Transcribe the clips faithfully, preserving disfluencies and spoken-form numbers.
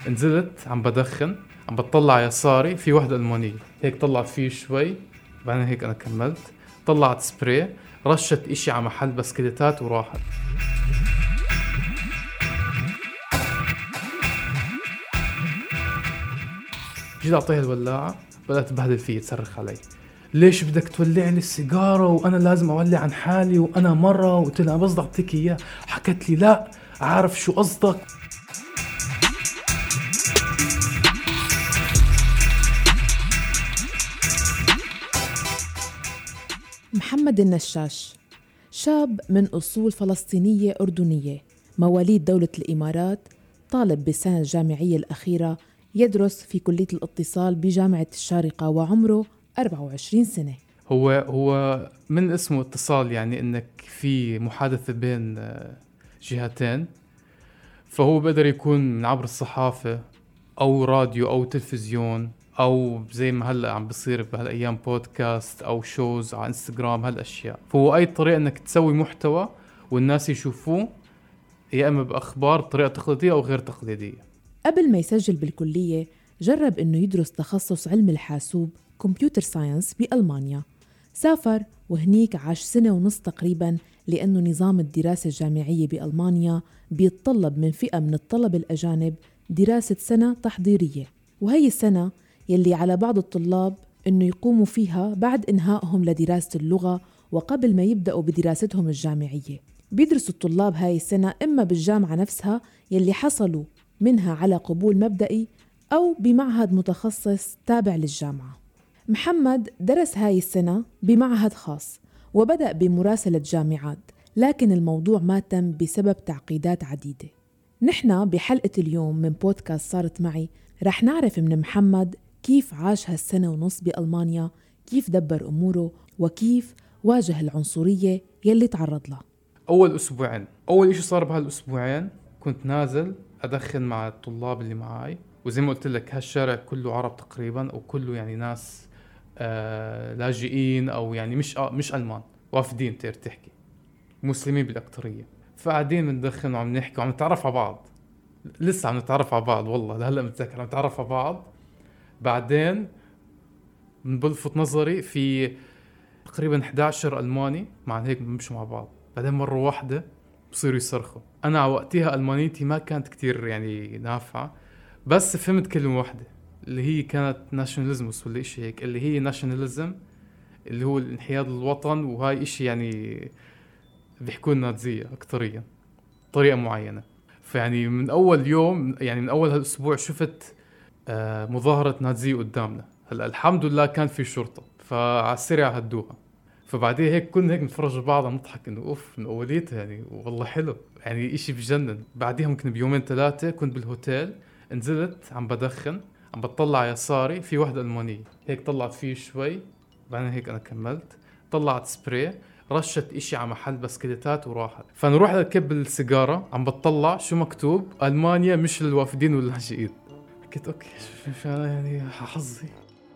نزلت عم بدخن، عم بتطلع يساري في وحدة ألمانية، هيك طلعت فيه شوي، بعدين هيك أنا كملت، طلعت سبراي، رشت إشي على محل بسكليتات وراحت. جيت أعطيها الولاعة، بدأت تبهدل فيه، تصرخ علي، ليش بدك تولع لي السيجارة وأنا لازم أولع عن حالي وأنا مرة، وقلت لها بس ضعطيك إياه، حكت لي لا عارف شو قصدك. محمد النشاش شاب من أصول فلسطينية أردنية، مواليد دولة الإمارات، طالب بالسنة الجامعية الأخيرة، يدرس في كلية الاتصال بجامعة الشارقة، وعمره أربعة وعشرين سنة. هو هو من اسمه اتصال، يعني انك في محادثة بين جهتين، فهو بقدر يكون من عبر الصحافة او راديو او تلفزيون، او زي ما هلا عم بصير بهالايام بودكاست او شوز على انستغرام، هالاشياء. فهو اي طريقة انك تسوي محتوى والناس يشوفوه، يا اما باخبار بطريقة تقليدية او غير تقليدية. قبل ما يسجل بالكلية جرب انه يدرس تخصص علم الحاسوب كمبيوتر ساينس بألمانيا. سافر وهنيك عاش سنة ونص تقريباً، لأنه نظام الدراسة الجامعية بألمانيا بيتطلب من فئة من الطلبة الأجانب دراسة سنة تحضيرية، وهي السنة يلي على بعض الطلاب أنه يقوموا فيها بعد إنهائهم لدراسة اللغة وقبل ما يبدأوا بدراستهم الجامعية. بيدرسوا الطلاب هاي السنة إما بالجامعة نفسها يلي حصلوا منها على قبول مبدئي، أو بمعهد متخصص تابع للجامعة. محمد درس هاي السنة بمعهد خاص وبدأ بمراسلة جامعات، لكن الموضوع ما تم بسبب تعقيدات عديدة. نحن بحلقة اليوم من بودكاست صارت معي رح نعرف من محمد كيف عاش هالسنة ونص بألمانيا، كيف دبر أموره، وكيف واجه العنصرية يلي تعرض لها. أول أسبوعين، أول إشي صار بهالأسبوعين كنت نازل أدخن مع الطلاب اللي معاي، وزي ما قلت لك هالشارع كله عرب تقريبا، وكله يعني ناس آه لاجئين أو يعني مش آه مش ألمان، وافدين تقدر تحكي، مسلمين بالأكترية. فقاعدين بندخن وعم نحكي وعم نتعرف على بعض، لسه عم نتعرف على بعض والله لهلا متذكر، عم نتعرف على بعض. بعدين من بلفت نظري في تقريبا إحدى عشر ألماني مع هيك بنمشوا مع بعض، بعدين مرة واحدة بصيروا يصرخوا. أنا على وقتها ألمانيتي ما كانت كتير يعني نافعة، بس فهمت كلمة واحدة اللي هي كانت ناشوناليزموس ولا إشي هيك، اللي هي ناشوناليزم اللي هو الانحياز للوطن، وهاي إشي يعني بيحكوا النازية أكتريا طريقة معينة. فيعني من أول يوم، يعني من أول هالأسبوع شفت آه مظاهرة نازية قدامنا. هلا الحمد لله كان في شرطة، فعالسريع هدوها. فبعدين هيك كنا هيك نتفرج بعض نضحك انه اوف من اوليتها يعني والله حلو، يعني اشي بجنن. بعديها ممكن بيومين ثلاثة كنت بالهوتيل، نزلت عم بدخن، عم بتطلع يساري في وحدة ألمانية، هيك طلعت فيه شوي، بعدين هيك انا كملت، طلعت سبراي، رشت اشي على محل بسكليتات وراحت. فنروح لكب السيجارة، عم بتطلع شو مكتوب، ألمانيا مش للوافدين واللاجئين. حكيت اوكي شو يعني حظي.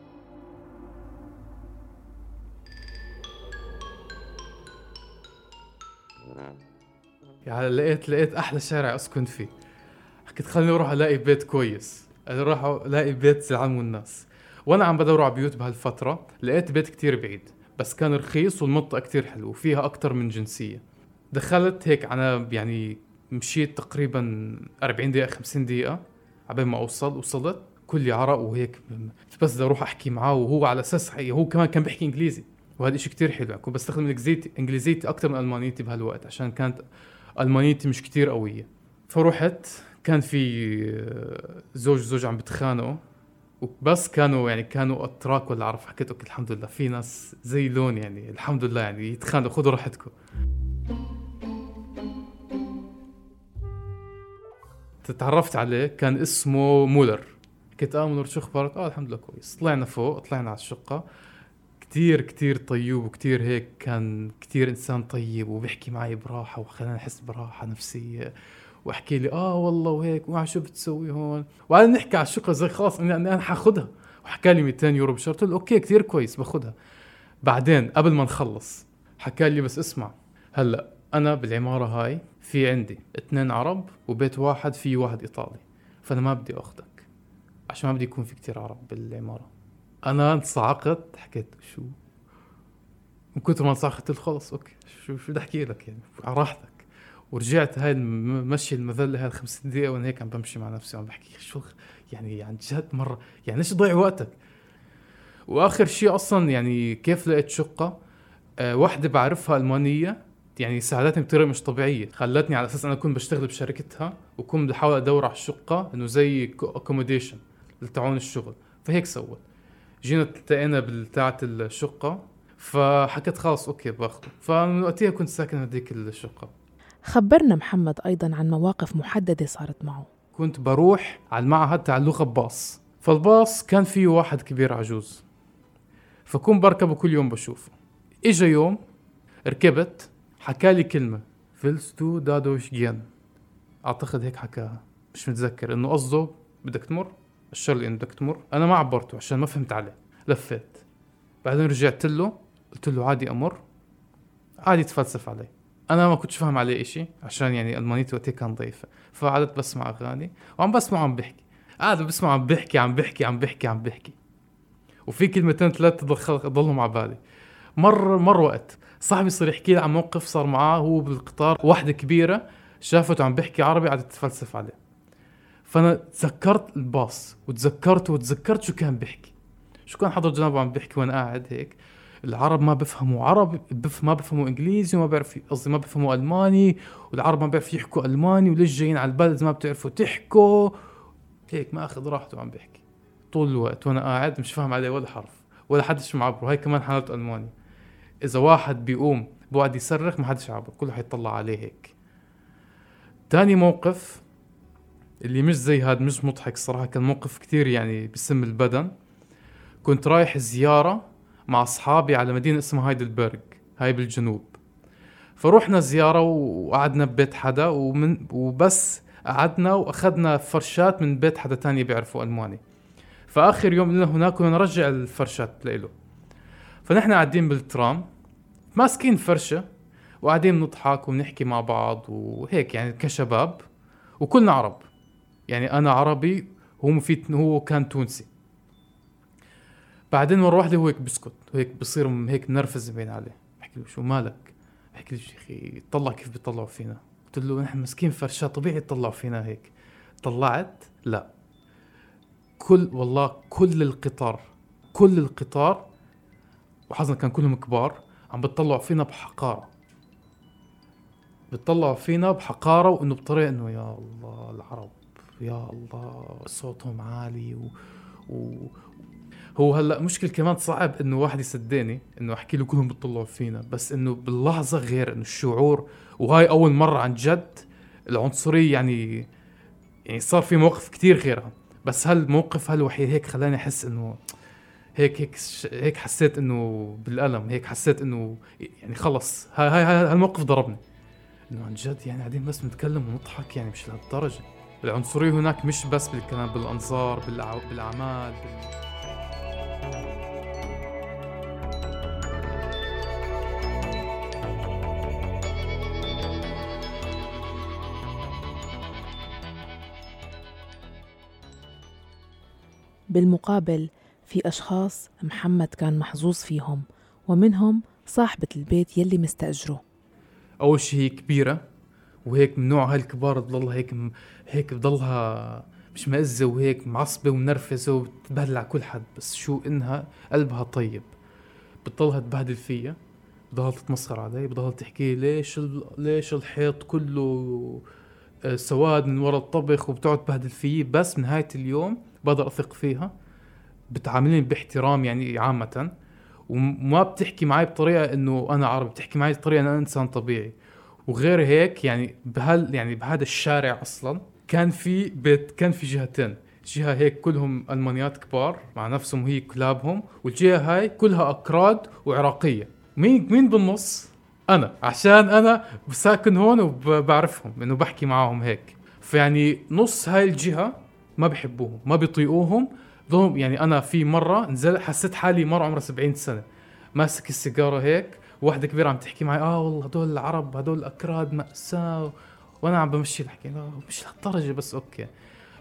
يعني لقيت لقيت احلى شارع اسكن فيه، حكيت خليني اروح الاقي بيت كويس، انا راح الاقي بيت زعلان الناس. وانا عم بدور على بيوت بهالفتره لقيت بيت كتير بعيد بس كان رخيص والمنطقه كتير حلوه وفيها اكتر من جنسيه. دخلت هيك انا يعني مشيت تقريبا أربعين دقيقه خمسين دقيقه عبين ما اوصل. وصلت كلي عرق وهيك، بس بدي اروح احكي معاه، وهو على اساس هو كمان كان بيحكي انجليزي، وهذا إشي كتير حلو. يعني كنت بستخدم انجليزيتي انجليزيتي اكتر من المانيتي بهالوقت عشان كانت ألمانيتي مش كتير قوية. فرحت كان في زوج زوج عم بتخانقوا، وبس كانوا يعني كانوا أتراك ولا عرف. حكيت أوكي الحمد لله في ناس زي لون، يعني الحمد لله يعني يتخانقوا، خذوا راحتكم. تتعرفت عليه كان اسمه مولر. حكيت آه مولر شو أخبارك؟ آه الحمد لله كويس. طلعنا فوق، طلعنا على الشقة. كتير كتير طيب وكتير هيك، كان كتير إنسان طيب وبيحكي معي براحة وخلاني أحس براحة نفسية، واحكي لي اه والله وهيك وما شو بتسوي هون، وقال نحكي على الشقه زي خلاص اني انا حاخدها. وحكى لي مئتين يورو بشهر، قلت له اوكي كثير كويس باخدها. بعدين قبل ما نخلص حكى لي بس اسمع، هلا انا بالعماره هاي في عندي اثنين عرب وبيت واحد فيه واحد ايطالي، فانا ما بدي اخذك عشان ما بدي يكون في كتير عرب بالعماره. انا انصعقت، حكيت شو من كتر ما انصعقت قلت خلص اوكي شو شو بدي احكي لك يعني على راحتك. ورجعت هاي المشي المذله هاي خمس دقائق وانا هيك عم بمشي مع نفسي وعم بحكي شو يعني عن جد مره يعني ليش تضيع وقتك. واخر شيء اصلا يعني كيف لقيت شقه أه واحده بعرفها المانيه يعني ساعدتني بطريقه مش طبيعيه، خلتني على اساس انا كنت بشتغل بشركتها وكنت بحاول ادور على الشقه انه زي اكوموديشن لتعون الشغل. فهيك سوت، جينا التقينا بالتاعه الشقه فحكيت خلاص اوكي باخده. فمن وقتها كنت ساكن هذيك الشقه. خبرنا محمد أيضاً عن مواقف محددة صارت معه. كنت بروح على المعهد تاع اللغة بباص، فالباص كان فيه واحد كبير عجوز فكون بركبه كل يوم بشوفه. إجا يوم ركبت حكالي كلمة فلستو دادوش جين، أعتقد هيك حكاها مش متذكر، إنه قصده بدك تمر الشر اللي إنه بدك تمر. أنا ما عبرته عشان ما فهمت عليه، لفيت بعدين رجعت له قلت له عادي أمر، عادي تفلسف علي. انا ما كنتش فاهم عليه اشي عشان يعني المانيتي وقتها كان ضعيفه، فقعدت بسمع اغاني وعم بسمع عم بحكي، قاعد بسمع عم بحكي عم بحكي عم بحكي عم بحكي وفي كلمتين ثلاثه ضلوا مع بالي. مر مر وقت صاحبي صار يحكي لي عن موقف صار معاه هو بالقطار، واحده كبيره شافته عم بحكي عربي قعدت تفلسف عليه. فانا تذكرت الباص وتذكرت وتذكرت شو كان بحكي، شو كان حضر جنابه عم بحكي وانا قاعد هيك. العرب ما بفهموا عربي، بف ما بفهموا انجليزي وما بيعرف قصدي ما بفهموا الماني، والعرب ما بيعرف يحكوا الماني، وليش جايين على البلد ما بتعرفوا تحكوا هيك. ما اخذ راحته عم بحكي طول الوقت وانا قاعد مش فاهم عليه ولا حرف ولا حدش معبره. هاي كمان حالته الماني، اذا واحد بيقوم بقعد يصرخ ما حدش عبره، كله حيطلع عليه هيك. تاني موقف اللي مش زي هاد مش مضحك صراحة، كان موقف كتير يعني بسم البدن. كنت رايح زيارة مع أصحابي على مدينة اسمها هايدلبرغ، هاي بالجنوب. فروحنا زيارة وقعدنا ببيت حدا ومن وبس قعدنا وأخذنا فرشات من بيت حدا تاني بيعرفوا ألماني. فآخر يوم لنا هناك كنا نرجع الفرشات لإله. فنحن قاعدين بالترام ماسكين فرشة وقاعدين نضحك ونحكي مع بعض وهيك يعني كشباب، وكلنا عرب يعني أنا عربي هو مفيد هو كان تونسي. بعدين مرة واحدة هو هيك بسكت وهيك بصير هيك منرفز بين عليه، بحكي له شو مالك؟ بحكي له شيخي طلع كيف بيطلعوا فينا. قلت له نحن مسكين فرشات طبيعي يطلعوا فينا هيك. طلعت لا كل والله كل القطار كل القطار وحظنا كان كلهم كبار عم بتطلعوا فينا بحقارة، بتطلعوا فينا بحقارة وإنه بطريقة إنه يا الله العرب يا الله صوتهم عالي و, و... هو هلا مشكل كمان صعب انه واحد يصدقني انه احكي له كلهم بيطلعوا فينا، بس انه باللحظه غير انه الشعور. وهاي اول مره عن جد العنصريه يعني يعني صار في موقف كتير غيرها، بس هالموقف هالوحيد هيك خلاني احس انه هيك هيك هيك حسيت انه بالالم، هيك حسيت انه يعني خلص هاي هاي هالموقف ضربني انه عن جد يعني قاعدين بس نتكلم ونضحك يعني مش لهالدرجه. العنصريه هناك مش بس بالكلام، بالانظار بالع... بالاعمال بال... بالمقابل في أشخاص محمد كان محظوظ فيهم، ومنهم صاحبة البيت يلي مستأجره. أول شيء هي كبيرة وهيك من نوع هالكبار بضلها هيك م... هيك بضلها مش مأزة وهيك معصبة ومنرفزة وبتبهدل على كل حد، بس شو إنها قلبها طيب. بتضلها تبهدل فيها، بضلها تتمسخر علي، بضلها تحكي ليش ال... ليش الحيط كله سواد من وراء الطبخ وبتقعد تبهدل فيه. بس نهاية اليوم بقدر أثق فيها، بتعاملني باحترام يعني عامة، وما بتحكي معي بطريقة إنه أنا عربي، بتحكي معي بطريقة أنا إنسان طبيعي. وغير هيك يعني بهال يعني بهذا الشارع أصلا كان في بيت كان في جهتين، جهة هيك كلهم ألمانيات كبار مع نفسهم وهي كلابهم، والجهة هاي كلها أكراد وعراقية. مين مين بالنص؟ أنا، عشان أنا ساكن هون وبعرفهم إنه بحكي معاهم هيك. فيعني نص هاي الجهة ما بيحبوهم ما بيطيقوهم ضهم. يعني أنا في مرة نزل حسيت حالي مرة عمره سبعين سنة ماسك السيجارة هيك، واحدة كبيرة عم تحكي معي آه والله هدول العرب هدول الأكراد مأساة، وأنا عم بمشي الحكي لا مش لهالدرجة بس أوكي.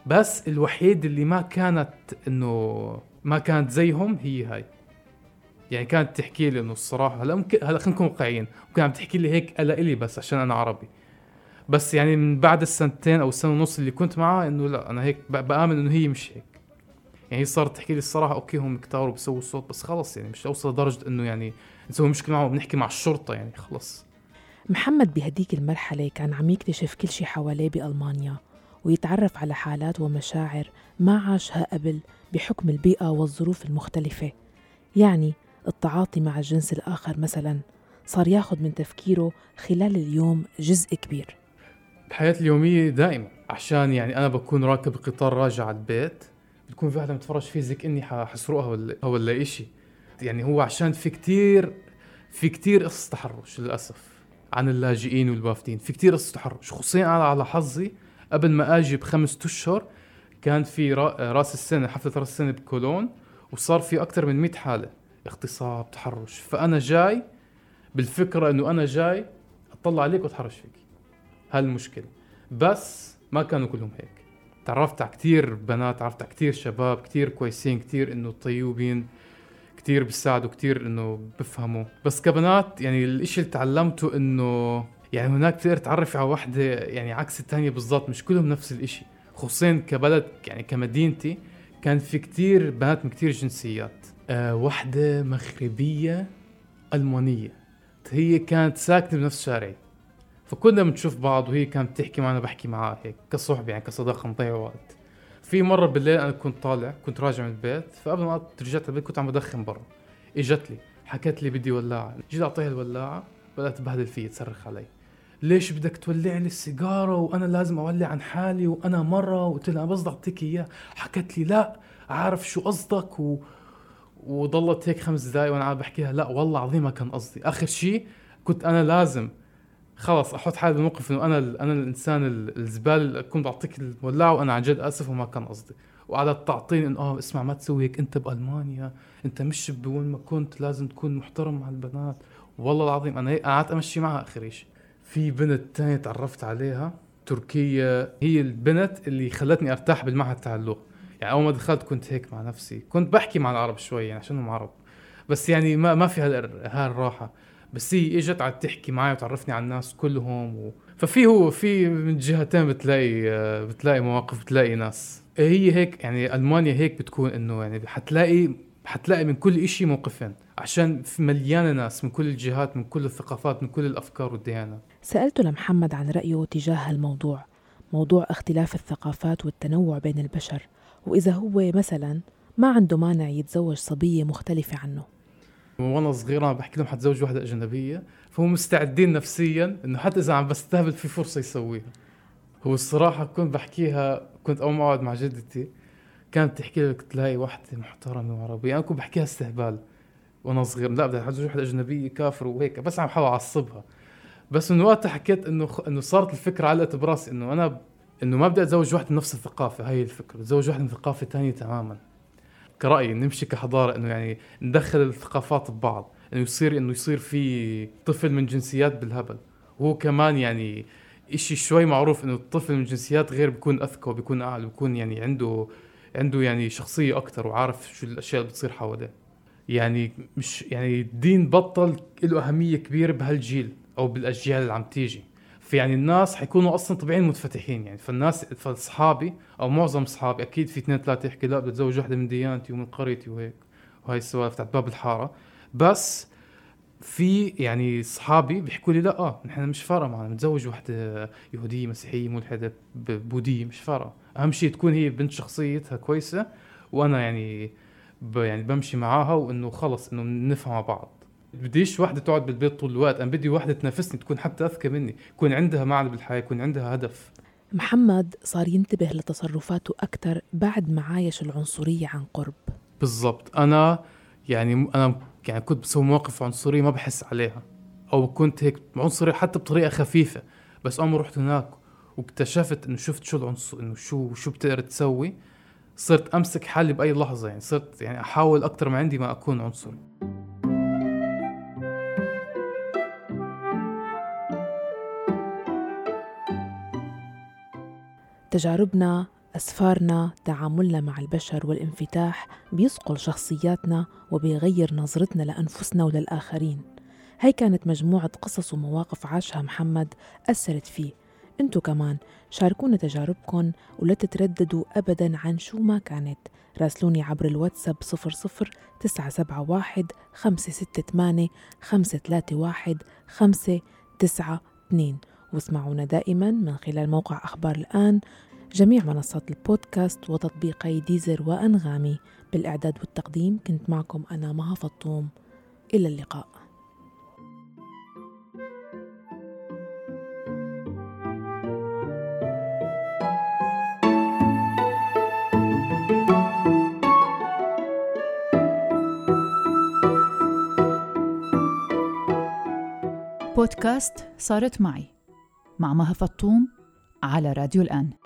بس الوحيد اللي ما كانت إنه ما كانت زيهم هي هاي. يعني كانت تحكي لي إنه الصراحة هلا ممكن هلا خلينا نكون واقعيين، ممكن عم تحكي لي هيك ألا إلي بس عشان أنا عربي. بس يعني من بعد السنتين أو السنة ونص اللي كنت معها إنه لا أنا هيك بآمن إنه هي مش هيك. يعني هي صارت تحكي لي الصراحة أوكي هم كتار وبسووا الصوت بس خلص يعني مش أوصل لدرجة إنه يعني نسوي مشكلة معهم بنحكي مع الشرطة يعني خلص. محمد بهديك المرحلة كان عم يكتشف كل شي حواليه بألمانيا، ويتعرف على حالات ومشاعر ما عاشها قبل بحكم البيئة والظروف المختلفة. يعني التعاطي مع الجنس الآخر مثلاً صار ياخد من تفكيره خلال اليوم جزء كبير. بحياتي اليومية دائما عشان يعني أنا بكون راكب القطار راجع على البيت بتكون في واحدة متفرج فيه زي كأني حسرقها ولا ولا إشي. يعني هو عشان في كتير في كتير قصص تحرش للأسف عن اللاجئين والوافدين، في كتير قصص تحرش. خصوصا أنا على حظي قبل ما أجي بخمسة أشهر كان في راس السنة حفلة راس السنة بكولون وصار في أكتر من مئة حالة اغتصاب تحرش. فأنا جاي بالفكرة إنه أنا جاي أطلع عليك وأتحرش فيك، هالمشكلة. بس ما كانوا كلهم هيك. تعرفت على كتير بنات، تعرفت على كتير شباب كتير كويسين، كتير إنه طيوبين، كتير بيساعدوا، كتير إنه بفهموا. بس كبنات يعني الإشي اللي تعلمته إنه يعني هناك بتقدر تعرف على واحدة يعني عكس التانية بالضبط، مش كلهم نفس الإشي. خصوصا كبلد يعني كمدينتي كان في كتير بنات من كتير جنسيات. أه واحدة مغربية ألمانية هي كانت ساكنة بنفس شارعي، فكنا بنشوف بعض وهي كانت تحكي معنا بحكي معها هيك كصحبة يعني كصداقة نضيع وقت. في مرة بالليل أنا كنت طالع كنت راجع من البيت، فقبل ما رجعت البيت كنت عم بدخن برا، إجت لي حكت لي بدي ولاعة، جيت أعطيها الولاعة بدأت تبهدل فيه تصرخ علي ليش بدك تولع لي السيجارة وأنا لازم أولع عن حالي وأنا مرة، وقلت لها بس أعطيك إياه. حكت لي لا عارف شو قصدك و... وضلت هيك خمس دقايق وأنا عم بحكيها لا والله عظيم ما كان قصدي. آخر شي كنت أنا لازم خلاص احط حالي بالموقف انه انا انا الانسان الزبال اللي اكون بعطيك الولاعه وانا عن جد اسف وما كان قصدي. وقعدت تعطيني انه اه اسمع ما تسوي هيك انت بالمانيا، انت مش بوين ما كنت لازم تكون محترم مع البنات. والله العظيم انا هيك قعدت امشي معها. اخر شيء في بنت تانية تعرفت عليها تركية، هي البنت اللي خلتني ارتاح بالمعهد تاع اللغة. يعني اول ما دخلت كنت هيك مع نفسي، كنت بحكي مع العرب شوي يعني عشانهم عرب، بس يعني ما ما في هالراحة. بس هي اجت قعدت تحكي معي وتعرفني على الناس كلهم و... ففي هو في من جهتين بتلاقي بتلاقي مواقف بتلاقي ناس. هي هيك يعني ألمانيا هيك بتكون انه يعني حتلاقي حتلاقي من كل اشي موقفين عشان في مليانة ناس من كل الجهات من كل الثقافات من كل الأفكار والديانات. سألته لمحمد عن رأيه تجاه الموضوع، موضوع اختلاف الثقافات والتنوع بين البشر، وإذا هو مثلا ما عنده مانع يتزوج صبية مختلفة عنه. وانا صغير انا بحكي لهم حتزوج واحدة أجنبية فهم مستعدين نفسيا انه حتى اذا عم بستهبل في فرصة يسويها. هو الصراحة كنت بحكيها كنت اول ما اقعد مع جدتي كانت تحكي لك تلاقي واحدة محترمة وعربية، انا كنت بحكيها استهبال وانا صغير لا بدي اتزوج واحدة أجنبية كافر وهيك بس عم بحاول اعصبها. بس من وقتها حكيت انه خ... انه صارت الفكرة علقت براسي انه انا ب... انه ما بدي اتزوج واحدة من نفس الثقافة. هاي الفكرة اتزوج واحدة من ثقافة تانية تماما. كرأيي نمشي كحضارة انه يعني ندخل الثقافات ببعض، انه يصير انه يصير في طفل من جنسيات بالهبل. وهو كمان يعني اشي شوي معروف انه الطفل من جنسيات غير بيكون اذكى وبيكون اعلى بيكون يعني عنده عنده يعني شخصية اكتر وعارف شو الاشياء اللي بتصير حواليه. يعني مش يعني الدين بطل له اهمية كبيرة بهالجيل او بالاجيال اللي عم تيجي. في يعني الناس حيكونوا اصلا طبيعيين متفتحين يعني. فالناس فاصحابي او معظم اصحابي اكيد في اثنين ثلاثه يحكي لا بدي اتزوج وحده من ديانتي ومن قريتي وهيك وهاي السوالف تاعت باب الحاره. بس في يعني اصحابي بيحكوا لي لا اه نحن مش فارقه معنا نتزوج وحده يهوديه مسيحيه ملحده بوذيه مش فارقه، اهم شيء تكون هي بنت شخصيتها كويسه وانا يعني ب يعني بمشي معاها وانه خلص انه نفهم مع بعض. بديش واحدة تقعد بالبيت طول الوقت، أنا بدي واحدة تنافسني تكون حتى أذكى مني، يكون عندها معنى بالحياة، يكون عندها هدف. محمد صار ينتبه لتصرفاته أكثر بعد ما عايش العنصرية عن قرب. بالضبط. أنا يعني أنا يعني كنت بسوي مواقف عنصرية ما بحس عليها أو كنت هيك عنصري حتى بطريقة خفيفة، بس أول ما رحت هناك واكتشفت إنه شفت شو العنصر إنه شو شو بتقدر تسوي صرت أمسك حالي بأي لحظة. يعني صرت يعني أحاول أكتر ما عندي ما أكون عنصري. تجاربنا أسفارنا، تعاملنا مع البشر والانفتاح بيصقل شخصياتنا وبيغير نظرتنا لأنفسنا وللآخرين. هاي كانت مجموعة قصص ومواقف عاشها محمد أثرت فيه. انتو كمان شاركونا تجاربكن ولا تترددوا أبداً عن شو ما كانت. راسلوني عبر الواتساب صفر صفر تسعة سبعة واحد خمسة ستة ثمانية خمسة ثلاثة واحد خمسة تسعة اثنين، واسمعونا دائماً من خلال موقع أخبار الآن، جميع منصات البودكاست وتطبيقي ديزر وأنغامي. بالإعداد والتقديم كنت معكم أنا مها فطوم. إلى اللقاء. بودكاست صارت معي مع مها فطوم على راديو الآن.